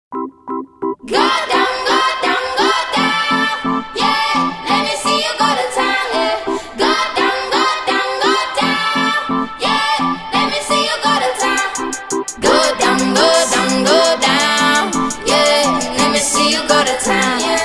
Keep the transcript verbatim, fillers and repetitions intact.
Go down, go down, go down. Yeah, let me see you go to town. Yeah, go down, go down, go down. Yeah, let me see you go to town. Go down, go down, go down. Yeah, let me see you go to town. Yeah.